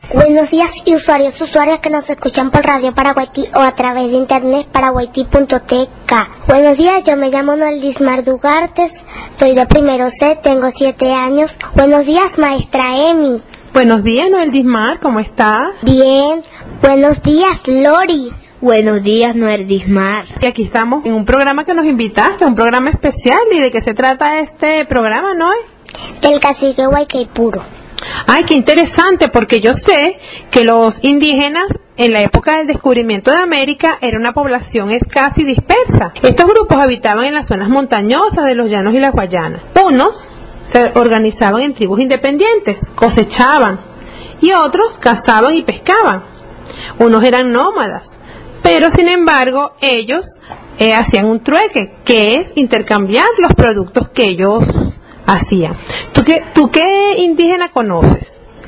Buenos días, y usuarios que nos escuchan por Radio Paraguaití o a través de internet paraguaití.tk. Buenos días, yo me llamo Noel Dismar Dugartes, soy de primero C, tengo 7 años. Buenos días, maestra Emi. Buenos días, Noel Dismar, ¿cómo estás? Bien. Buenos días, Lori. Buenos días, Noel Dismar. Y aquí estamos en un programa que nos invitaste, un programa especial. ¿Y de qué se trata este programa, Noel? El cacique Guaycaipuro. Ay, qué interesante, porque yo sé que los indígenas en la época del descubrimiento de América era una población escasa y dispersa. Estos grupos habitaban en las zonas montañosas de los llanos y las Guayanas. Unos se organizaban en tribus independientes, cosechaban, y otros cazaban y pescaban. Unos eran nómadas, pero sin embargo ellos hacían un trueque, que es intercambiar los productos que ellos hacían. ¿Tú qué indígena conoces?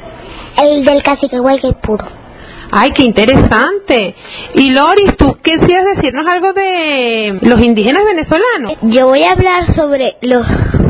El del cacique Guaycaipuro. Ay, qué interesante. Y Loris, ¿tú quisieras decirnos algo de los indígenas venezolanos? Yo voy a hablar sobre los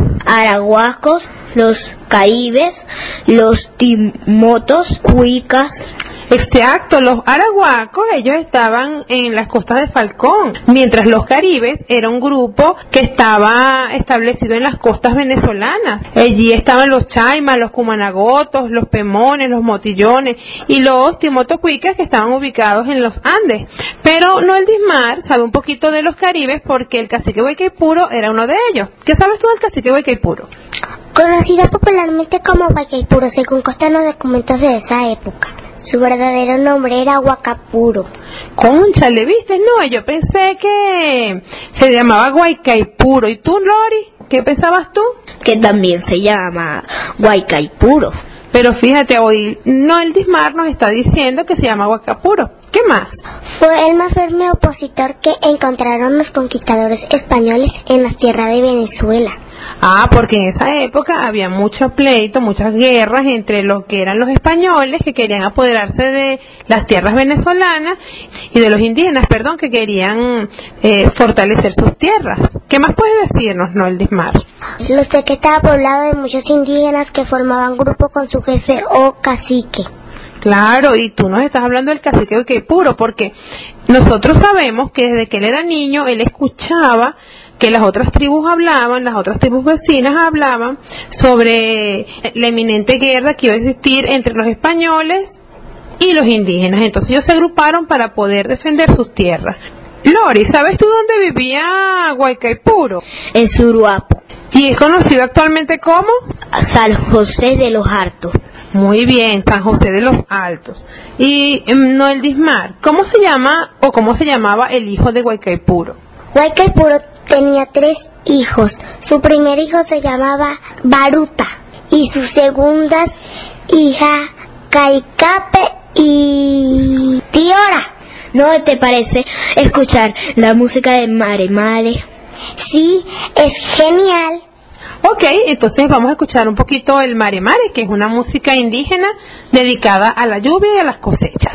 arahuacos, los caribes, los timotos, cuicas. Exacto, los arahuacos, ellos estaban en las costas de Falcón, mientras los caribes era un grupo que estaba establecido en las costas venezolanas. Allí estaban los chaimas, los cumanagotos, los pemones, los motillones y los timotocuicas, que estaban ubicados en los Andes. Pero Noel Dismar sabe un poquito de los caribes porque el cacique Guaycaipuro era uno de ellos. ¿Qué sabes tú del cacique Guaycaipuro? Conocida popularmente como Guaycaipuro, según constan los documentos de esa época. Su verdadero nombre era Huacapuro. Cónchale, ¿viste? No, yo pensé que se llamaba Guaycaipuro. ¿Y tú, Lori? ¿Qué pensabas tú? Que también se llama Guaycaipuro. Pero fíjate, hoy Noel Dismar nos está diciendo que se llama Huacapuro. ¿Qué más? Fue el más firme opositor que encontraron los conquistadores españoles en las tierras de Venezuela. Ah, porque en esa época había mucho pleito, muchas guerras entre lo que eran los españoles, que querían apoderarse de las tierras venezolanas, y de los indígenas, que querían fortalecer sus tierras. ¿Qué más puedes decirnos, Noel Dismar? Lo sé que estaba poblado de muchos indígenas que formaban grupo con su jefe o cacique. Claro, y tú nos estás hablando del cacique Guaycaipuro, porque nosotros sabemos que desde que él era niño, él escuchaba que las otras tribus hablaban, las otras tribus vecinas hablaban sobre la inminente guerra que iba a existir entre los españoles y los indígenas. Entonces ellos se agruparon para poder defender sus tierras. Lori, ¿sabes tú dónde vivía Guaycaipuro? En Suruapo. ¿Y es conocido actualmente como? San José de los Altos. Muy bien, San José de los Altos. Y Noel Dismar, ¿cómo se llama o cómo se llamaba el hijo de Guaycaipuro? Guaycaipuro tenía 3 hijos. Su primer hijo se llamaba Baruta y su segunda hija Caicape y Tiora. ¿No te parece escuchar la música de Mare Mare? Sí, es genial. Ok, entonces vamos a escuchar un poquito el Mare Mare, que es una música indígena dedicada a la lluvia y a las cosechas.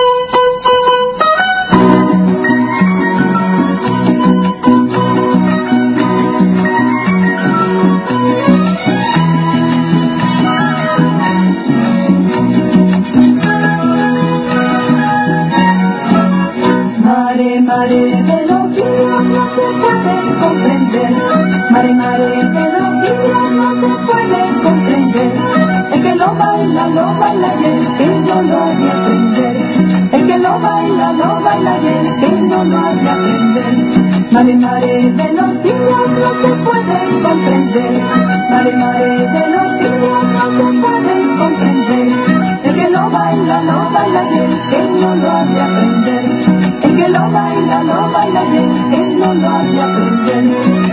Mare, mare de los ríos no se puede comprender. Mare, mare de los ríos no se puede comprender. El que lo baila y el que no lo ha de aprender. El que lo baila y el que no lo ha de aprender. Mare, mare de los ríos no se puede comprender. Mare, mare de los ríos no se puede comprender. El que lo baila y el que no lo ha de aprender. El que lo baila y el que no lo ha de aprender.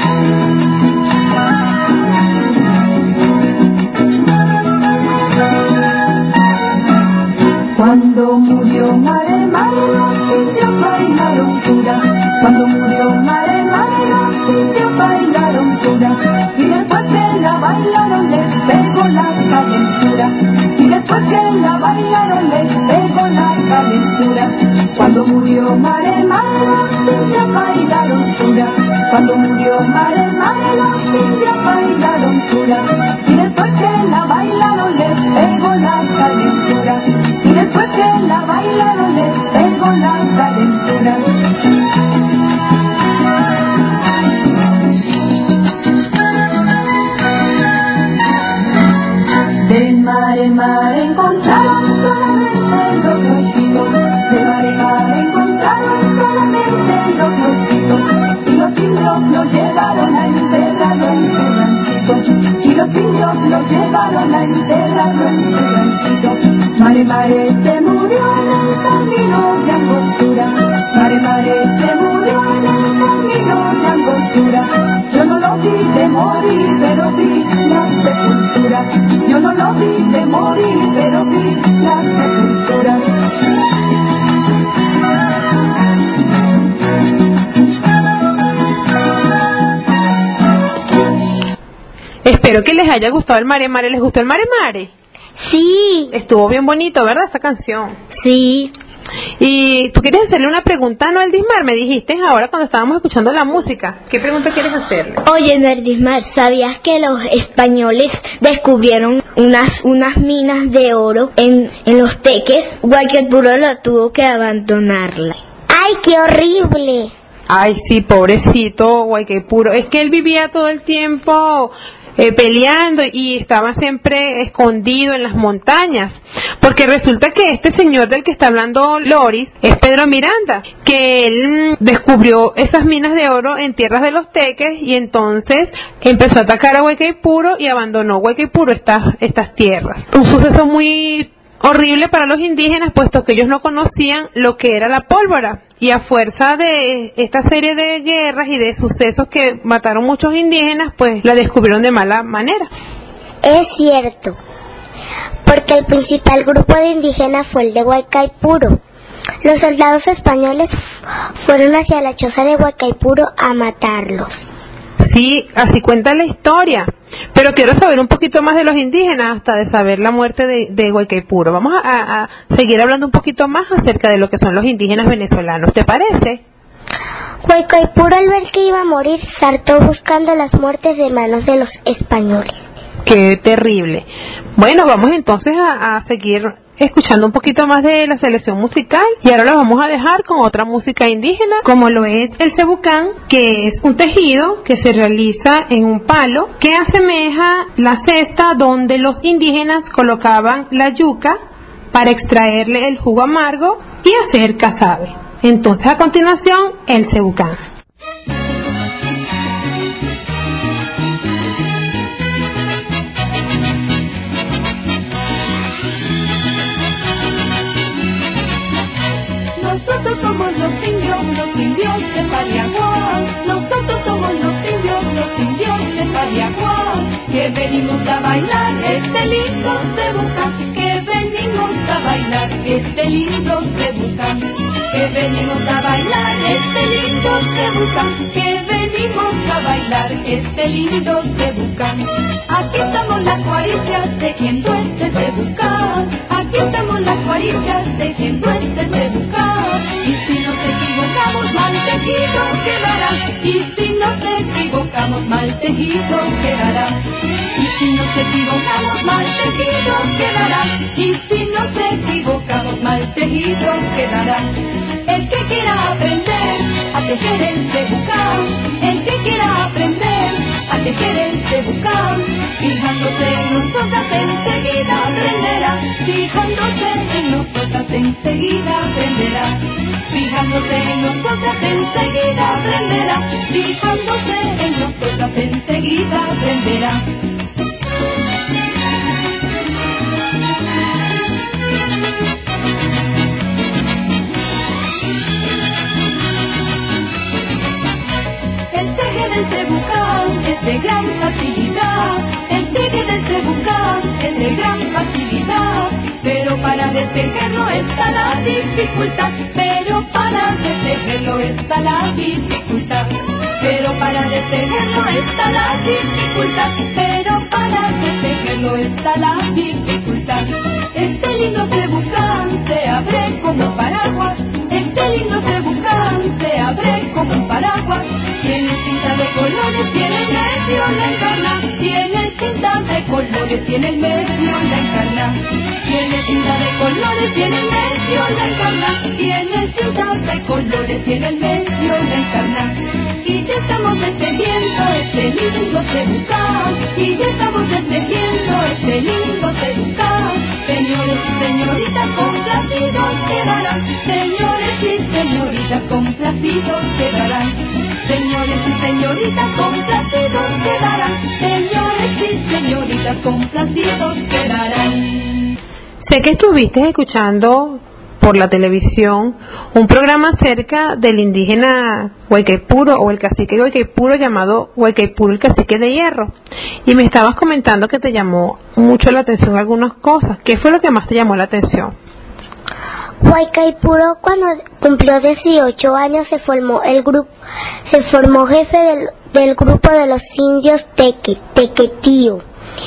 Cuando murió Mare Mare, los indios bailaron cura. Cuando murió Mare Mare, los indios bailaron cura. Y después que la bailaron les pegó la calentura. Y después que la bailaron les pegó la calentura. Cuando murió Mare Mare, los indios bailaron cura. Cuando murió Mare Mare, los indios bailaron cura. Y después que la bailaron les pegó la calentura. encontraron solamente los rositos, de mar encontraron solamente los rositos, y los indios lo llevaron a enterrarlo en su ranchito, y los indios lo llevaron a enterrarlo en su ranchito. Mare Mare se murió en el camino de Angostura, Mare Mare se murió en el camino de Angostura. Yo no lo vi de morir, pero vi la sepultura. Yo no lo vi de morir, pero vi la sepultura. Espero que les haya gustado el Mare Mare. ¿Les gustó el Mare Mare? Sí. Estuvo bien bonito, ¿verdad? Esa canción. Sí. Y tú quieres hacerle una pregunta, ¿no, Eldismar? Me dijiste ahora cuando estábamos escuchando la música. ¿Qué pregunta quieres hacerle? Oye, Nerdismar, ¿sabías que los españoles descubrieron unas minas de oro en los Teques? Guayquipuro lo tuvo que abandonarla. ¡Ay, qué horrible! Ay, sí, pobrecito Guayquipuro. Es que él vivía todo el tiempo peleando y estaba siempre escondido en las montañas, porque resulta que este señor del que está hablando Loris es Pedro Miranda, que él descubrió esas minas de oro en tierras de los Teques y entonces empezó a atacar a Guayquipuro y abandonó Guayquipuro estas tierras. Un suceso muy horrible para los indígenas, puesto que ellos no conocían lo que era la pólvora, y a fuerza de esta serie de guerras y de sucesos que mataron muchos indígenas, pues la descubrieron de mala manera. Es cierto, porque el principal grupo de indígenas fue el de Guaycaipuro. Los soldados españoles fueron hacia la choza de Guaycaipuro a matarlos. Sí, así cuenta la historia. Pero quiero saber un poquito más de los indígenas, hasta de saber la muerte de Guaycaipuro. Vamos a seguir hablando un poquito más acerca de lo que son los indígenas venezolanos. ¿Te parece? Guaycaipuro, al ver que iba a morir, saltó buscando las muertes de manos de los españoles. ¡Qué terrible! Bueno, vamos entonces a seguir escuchando un poquito más de la selección musical, y ahora la vamos a dejar con otra música indígena, como lo es el cebucán, que es un tejido que se realiza en un palo que asemeja la cesta donde los indígenas colocaban la yuca para extraerle el jugo amargo y hacer casabe. Entonces, a continuación, el cebucán. Nosotros somos los indios de Pariaguá. Nosotros somos los indios de Pariaguá, que venimos a bailar este lindo cebucán, que venimos a bailar este lindo cebucán, que venimos a bailar este lindo cebucán, que venimos a bailar este lindo cebucán. Aquí estamos las cuarillas tejiendo este cebucán, aquí estamos las cuarillas tejiendo este cebucán. Y si nos equivocamos, mal tejido quedará. Y si nos equivocamos, mal tejido quedará. Y si nos equivocamos, mal tejido quedará. Y si nos equivocamos, mal tejido quedará. El que quiera aprender a tejer el cebucán, el que quiera aprender a tejer el cebucán, fijándose en nosotras enseguida aprenderá. Fijándose en nosotras enseguida aprenderá. Fijándose en nosotras enseguida aprenderá. Fijándose en nosotras enseguida aprenderá. El teje del cebucán es de gran facilidad. El teje del cebucán es de gran facilidad. Pero para destejerlo está la dificultad. Pero para destejerlo está la dificultad. Pero para destejerlo está la dificultad. Pero para destejerlo está la dificultad. Este lindo cebucán se abre como un paraguas. Este lindo cebucán se abre como un paraguas. Tiene cinta de colores, tiene el medio la encarna. Tiene cinta de colores, tiene el medio la encarna. Tiene cinta de colores, tiene el medio la encarna. Tiene cinta de colores, tiene el medio la encarna. Y ya estamos tejiendo este lindo cebucán. Y ya estamos tejiendo este lindo cebucán. Señores señoritas complacidos quedarán. Señores y señoritas complacidos quedarán. Señores y señoritas complacidos quedarán. Señores y señoritas complacidos quedarán. Sé que estuviste escuchando por la televisión un programa acerca del indígena Guaycaipuro o el cacique Guaycaipuro llamado Guaycaipuro el cacique de hierro, y me estabas comentando que te llamó mucho la atención algunas cosas. ¿Qué fue lo que más te llamó la atención? Guaycaipuro, cuando cumplió 18 años, se formó jefe del grupo de los indios Tequetío.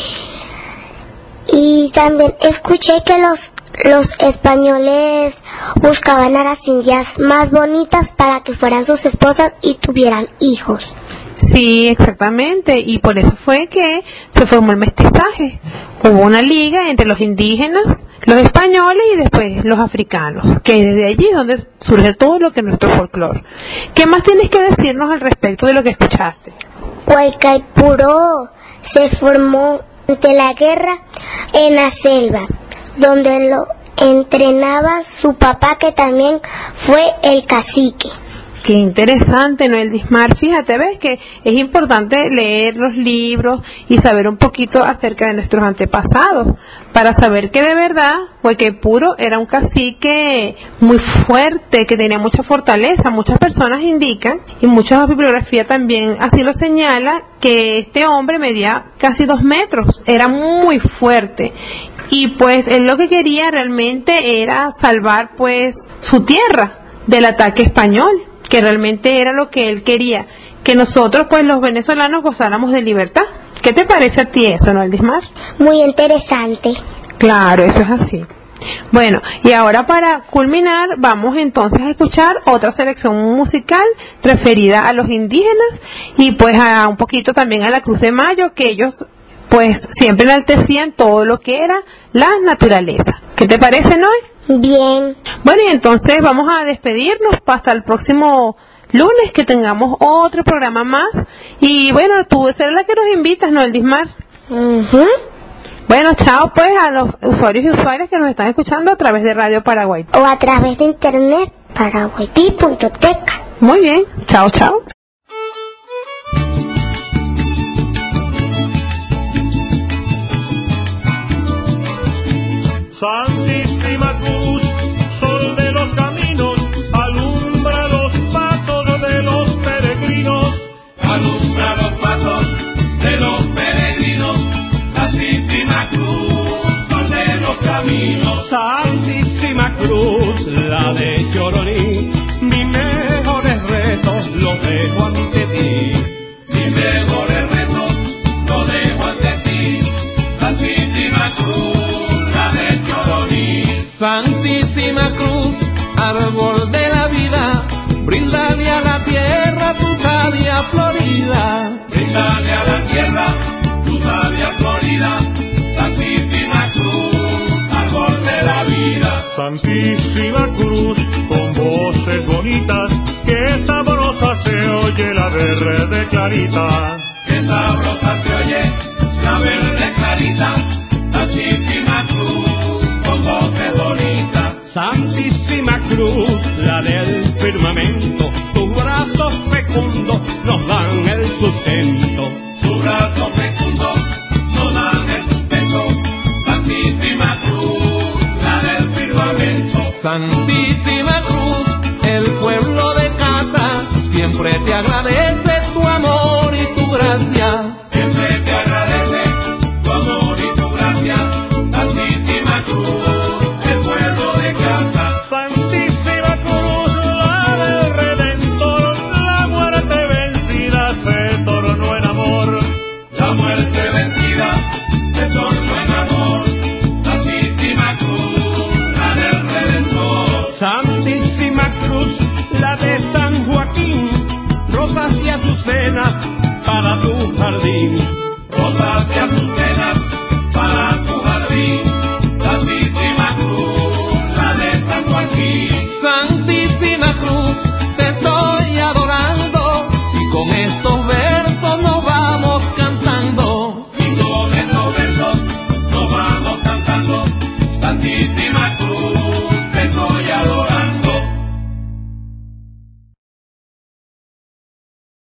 Y también escuché que los españoles buscaban a las indias más bonitas para que fueran sus esposas y tuvieran hijos. Sí, exactamente, y por eso fue que se formó el mestizaje. Hubo una liga entre los indígenas, los españoles y después los africanos, que desde allí es donde surge todo lo que es nuestro folclore. ¿Qué más tienes que decirnos al respecto de lo que escuchaste? Guaycaipuro se formó ante la guerra en la selva, donde lo entrenaba su papá, que también fue el cacique. Qué interesante, Noel Dismar. Fíjate, ves que es importante leer los libros y saber un poquito acerca de nuestros antepasados para saber que de verdad Guaycaipuro era un cacique muy fuerte, que tenía mucha fortaleza. Muchas personas indican, y mucha bibliografía también así lo señala, que este hombre medía casi 2 metros, era muy fuerte. Y pues él lo que quería realmente era salvar pues su tierra del ataque español, que realmente era lo que él quería, que nosotros pues los venezolanos gozáramos de libertad. ¿Qué te parece a ti eso, Noel Dismar? Muy interesante. Claro, eso es así. Bueno, y ahora para culminar vamos entonces a escuchar otra selección musical referida a los indígenas y pues a un poquito también a la Cruz de Mayo, que ellos pues siempre enaltecían todo lo que era la naturaleza. ¿Qué te parece, Noel? Bien. Bueno, y entonces vamos a despedirnos hasta el próximo lunes, que tengamos otro programa más. Y bueno, tú serás la que nos invitas, ¿no, Dismar? Bueno, chao pues a los usuarios y usuarias que nos están escuchando a través de Radio Paraguay. O a través de internet, paraguayti.tk. Muy bien, chao, chao. Santísima Cruz, sol de los caminos, alumbra los pasos de los peregrinos. Alumbra los pasos de los peregrinos. Santísima Cruz, sol de los caminos. Santísima Cruz, la de Choroní, mis mejores retos los dejo ante ti. Mis mejores retos los dejo ante ti. Santísima Cruz. Santísima Cruz, árbol de la vida, brindale a la tierra tu sabia florida. Brindale a la tierra tu sabia florida. Santísima Cruz, árbol de la vida. Santísima Cruz, con voces bonitas, que sabrosa se oye la verde clarita. Que sabrosa se oye la verde clarita. Santísima Cruz. Santísima Cruz, la del firmamento, tus brazos fecundos nos dan el sustento. Tus brazos fecundos nos dan el sustento. Santísima Cruz, la del firmamento. Santísima Cruz, el pueblo de casa siempre te agradece.